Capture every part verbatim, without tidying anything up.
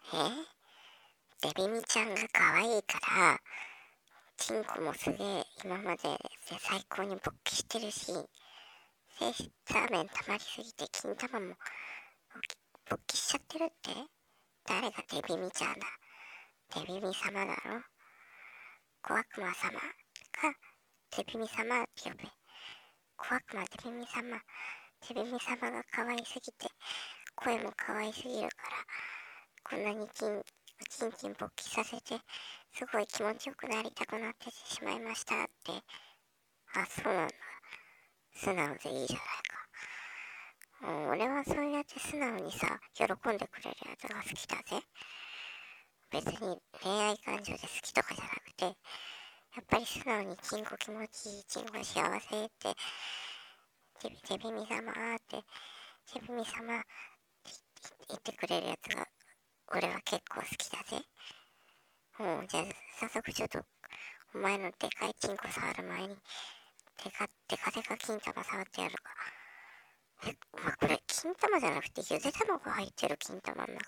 えデビミちゃんが可愛いから、チンコもすげえ今までで最高に勃起してるし、性質ラーメン溜まりすぎて金玉も勃起しちゃってるって？誰がデビミちゃんだ？デビミ様だろ？小悪魔様がデビミ様って呼べ。小悪魔デビミ様。デビミ様が可愛すぎて、声も可愛すぎるから、こんなにキンキンキン勃起させて、すごい気持ちよくなりたくなってしまいましたって。あ、そうなんだ。素直でいいじゃないか。もう俺はそうやって素直にさ、喜んでくれるやつが好きだぜ。別に恋愛感情で好きとかじゃなくて、やっぱり素直にチンコ気持ちいい、チンコ幸せって、デビデビミ様って、デビミ様って言ってくれるやつが、俺は結構好きだぜ。もうじゃあ早速ちょっと、お前のでかいチンコ触る前に、デカデカデカ金玉触ってやるか。え、まあ、これ金玉じゃなくてゆで卵入ってる金玉の中。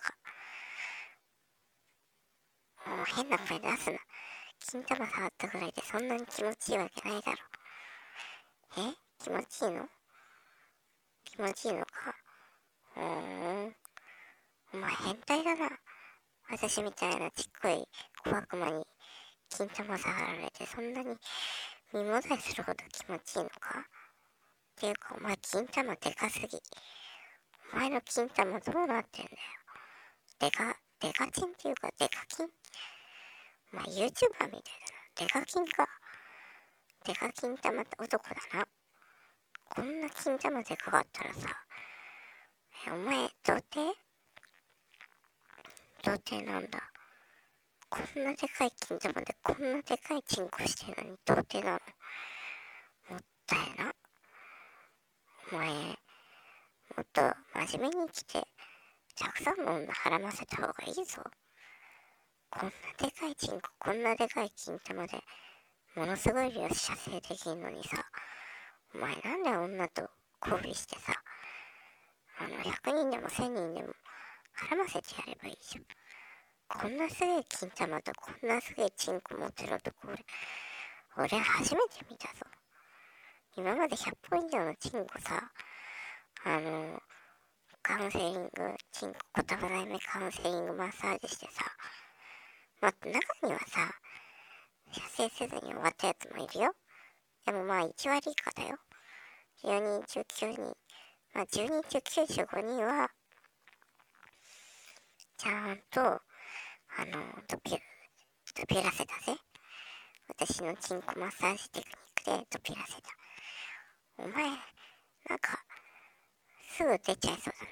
もう変な声出すな。金玉触ったぐらいでそんなに気持ちいいわけないだろ。え？気持ちいいの？気持ちいいのか。うーん。お前変態だな。私みたいなちっこい小悪魔に金玉触られてそんなに身もだえするほど気持ちいいのか。っていうかお前金玉でかすぎ。お前の金玉どうなってんだよ。でか、でか金っていうかでか金。お前 YouTuber みたいだな。でか金か。でか金玉って男だな。こんな金玉でかかったらさ、え、お前童貞？童貞なんだ。こんなでかい金玉でこんなでかいチンコしてるのに童貞なの？もったいな。お前、もっと真面目に生きて、たくさんの女はらませた方がいいぞ。こんなでかいチンコ、こんなでかい金玉で、ものすごい量射精できんのにさ、お前なんで女と交尾してさ、あのひゃくにんでもせんにんでもはらませてやればいいじゃん。こんなすげえ金玉とこんなすげえチンコ持ってる男俺、俺初めて見たぞ。今までひゃっぽん以上のチンコさ、あの、カウンセリング、チンコ言葉ない目カウンセリングマッサージしてさ、まあ、中にはさ、射精せずに終わったやつもいるよ。でもまあいち割以下だよ。じゅうにん中きゅうにん、まあじゅうにん中きゅうじゅうごにんは、ちゃんと、あの、ドピュ、ドピュらせたぜ。私のチンコマッサージテクニックでドピュらせた。お前、なんか、すぐ出ちゃいそう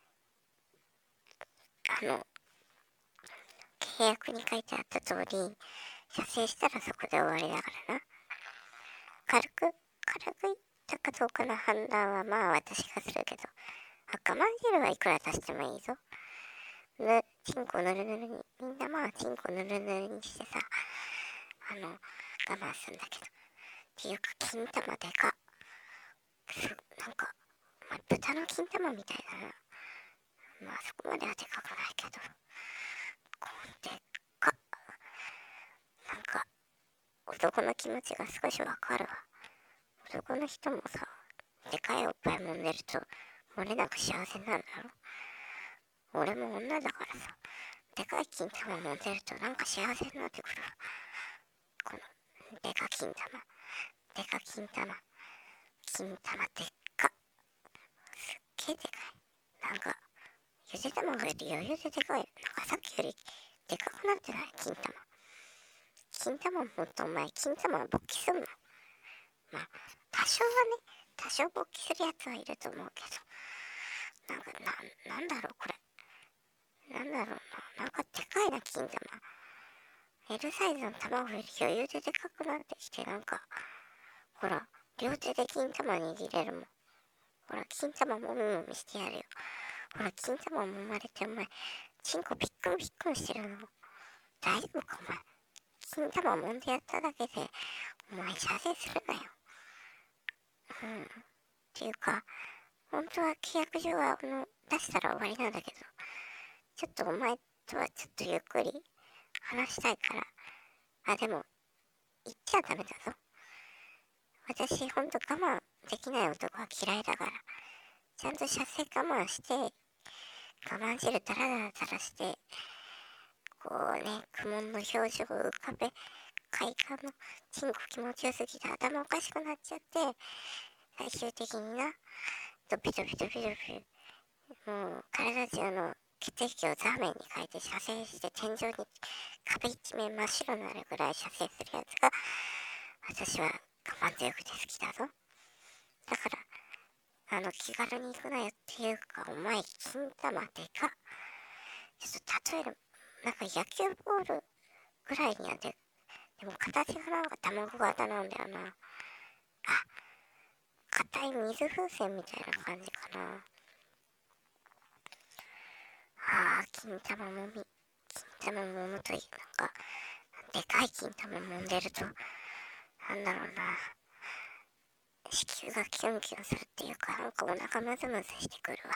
だな。あの、契約に書いてあった通り、射精したらそこで終わりだからな。軽く、軽く言ったかどうかの判断はまあ私がするけど、赤まんじるはいくら足してもいいぞ。ぬ、チンコぬるぬるに、みんなまあチンコぬるぬるにしてさ、あの、我慢するんだけど。っていうか、金玉でか。す、なんか、まあ、豚の金玉みたいだな。まあそこまではでかくないけど。こうでっか。なんか、男の気持ちが少しわかるわ。男の人もさ、でかいおっぱい揉んでると、漏れなく幸せなんだろ。俺も女だからさ、でかい金玉揉んでるとなんか幸せになってくるわ。この、でか金玉。でか金玉。金玉でっか。すっげえでかい。なんか、ゆで卵より余裕ででかい。なんかさっきよりでかくなってない？金玉。金玉もっとお前、金玉を勃起すんの？まあ、多少はね、多少勃起するやつはいると思うけど、なんか、な、なんだろう、これ。なんだろうな、なんかでかいな、金玉。L サイズの卵より余裕ででかくなってきて、なんか、ほら、両手で金玉握れるもん。ほら、金玉もみもみしてやるよ。ほら、金玉もまれて、お前、チンコピックンピックンしてるの。大丈夫か、お前。金玉もんでやっただけで、お前、射精するなよ。うん。っていうか、本当は契約書は、あの、出したら終わりなんだけど、ちょっとお前、 とはちょっとゆっくり話したいから。あ、でも、言っちゃダメだぞ。私、ほんと我慢できない男は嫌いだから。ちゃんと射精我慢して、我慢汁ダラダラ垂らして、こうね、苦悶の表情を浮かべ、快感のチンコ気持ちよすぎて頭おかしくなっちゃって、最終的にな、ドピドピドピドピ、もう体中の血液をザーメンに変えて射精して天井に壁一面真っ白になるぐらい射精するやつが私は我慢強くて好きだぞ。だからあの気軽に行くなよっていうか、お前金玉でかっ。ちょっと例える、なんか野球ボールぐらいにはで、でも形がなんか卵型なんだよな。あ、硬い水風船みたいな感じかな。ああ、金玉もみ、金玉もむという、なんか、でかい金玉もんでると、なんだろうな、子宮がキュンキュンするっていうか、なんかお腹ムズムズしてくるわ。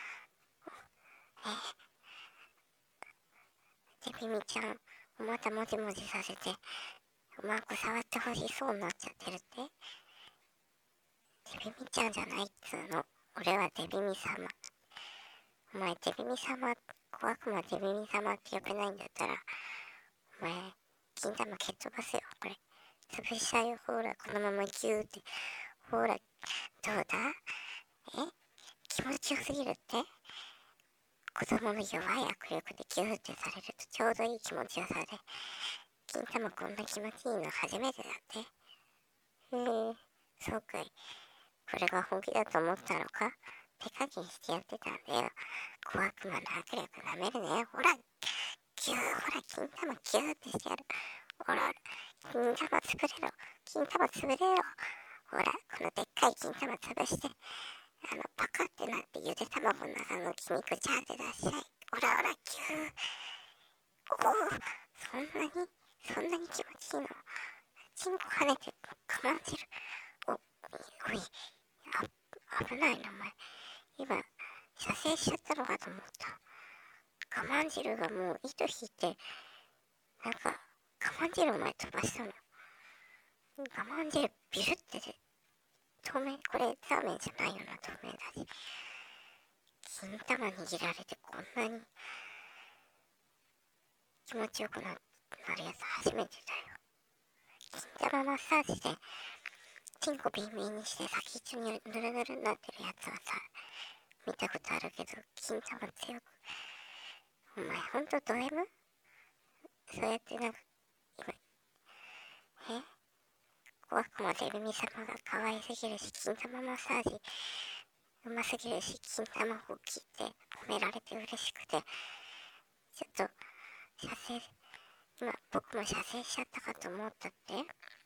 えで、ミミちゃん、またもじもじさせて、うまく触ってほしそうになっちゃってるって。デビミちゃんじゃないっつうの。俺はデビミ様。お前、デビミ様、小悪魔デビミ様って呼べないんだったら、お前、金玉蹴っ飛ばすよ、これ。潰しちゃうよ、ほら、このままギューって。ほら、どうだ？え？気持ちよすぎるって？子供の弱い握力でギューってされるとちょうどいい気持ちよさで、金玉こんな気持ちいいの初めてだって。へえ、そうかい。これが本気だと思ったのか？手加減してやってたんだよ。小悪魔の握力なめるね。ほら、ギュー、ほら、金玉ギューってしてやる。ほら、金玉潰れろ。金玉潰れろ。ほら、このでっかい金玉潰して、あの、パカってなってゆで卵の中の筋肉チャーって出しちゃい。ほらほら、キュー。おお、そんなに、そんなに気持ちいいの？チンコ跳ねて、我慢してる。お、おい、あ、危ないな、お前。今、射精しちゃったのかと思った。我慢汁がもう糸引いて、なんか、我慢汁お前飛ばしたの。我慢汁ビュってて、透明、これザーメンじゃないよな、透明だし。金玉握られてこんなに気持ちよくなるやつ初めてだよ。金玉マッサージでチンコビンビンにして先っちょにぬるぬるになってるやつはさ、見たことあるけど、金玉強く。お前ほんとド M？ そうやってなんか、今、え小悪魔デビミ様が可愛すぎるし、金玉マッサージうますぎるし、金玉を聞いて褒められて嬉しくて、ちょっと射精、今僕も射精しちゃったかと思ったって。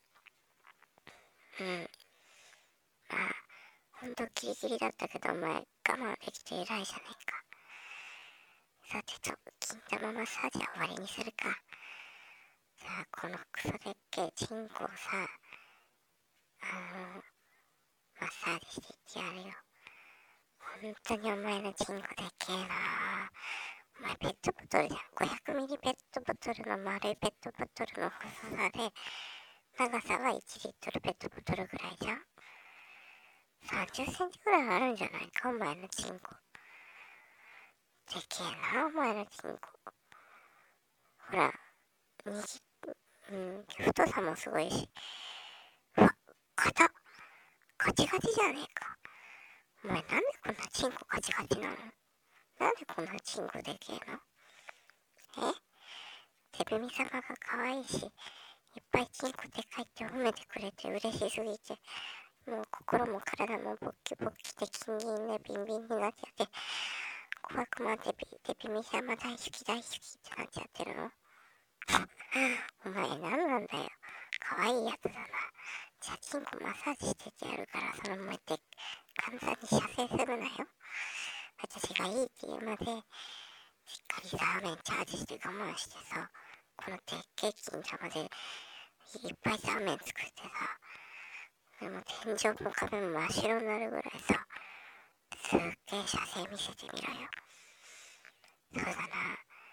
うん。まあ、ほんとギリギリだったけど、お前我慢できて偉いじゃねえか。さてと、金玉マッサージは終わりにするか。さあ、このクソでっけえチンコをさ、あの、マッサージしていってやるよ。ほんとにお前のチンコでっけえな。お前ペットボトルじゃん。ごひゃくミリペットボトルの丸いペットボトルの細さで、長さはいちリットルペットボトルぐらいじゃん。さんじゅっセンチぐらいあるんじゃないか、お前のチンコ。でけえな、お前のチンコ。ほら、にじ、うん、太さもすごいし。うわ、硬っ。ガチガチじゃねえか。お前なんでこんなチンコガチガチなの？なんでこんなチンコでけえの？え？デブミ様が可愛いし、いっぱいチンコでかいって褒めてくれて嬉しすぎて、もう心も体もボッキボッキで金銀ねビンビンになっちゃって、小悪魔デビ、デビミ様大好き大好きってなっちゃってるの。お前何なんだよ。可愛いやつだな。じゃあチンコマッサージしててやるから、その前で簡単に射精するなよ。私がいいって言うまで、しっかりザーメンチャージして我慢してさ、このでっけえ金玉でいっぱいザーメン作ってさ、でも天井も壁も真っ白になるぐらいさ、すっげえ射精見せてみろよ。そうだな。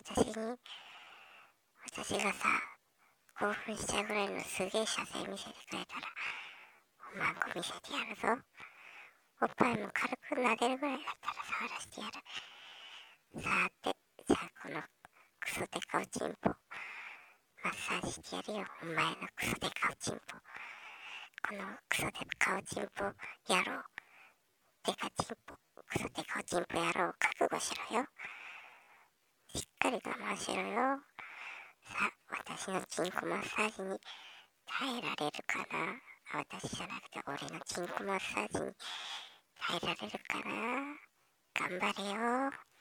私に、私がさ、興奮しちゃうぐらいのすげえ射精見せてくれたら、おまんこ見せてやるぞ。おっぱいも軽く撫でるぐらいだったら触らせてやる。さて、じゃあこのクソデカおちんぽ、マッサージしてやるよ、お前のクソデカおちんぽ。このクソデカおちんぽ野郎、デカチンポ、クソデカおちんぽ野郎、覚悟しろよ。しっかり我慢しろよ。さあ、私のチンコマッサージに耐えられるかな。私じゃなくて俺のチンコマッサージに耐えられるかな。頑張れよ。